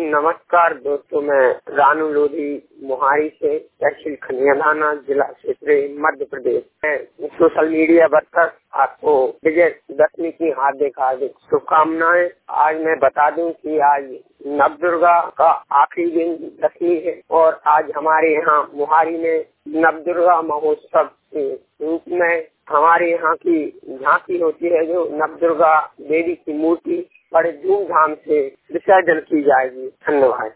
नमस्कार दोस्तों, मैं रानू लोधी मोहारी से, तहसील खनियादाना, जिला क्षेत्र मध्य प्रदेश। मैं सोशल मीडिया वर्कर, आपको विजयदशमी की हार्दिक शुभकामनाएं। आज मैं बता दूं कि आज नवदुर्गा का आखिरी दिन दशमी है और आज हमारे यहाँ मोहारी में नवदुर्गा महोत्सव के रूप में हमारे यहाँ की झांकी होती है, जो नवदुर्गा देवी की मूर्ति बड़े धूमधाम से विसर्जन की जाएगी। धन्यवाद।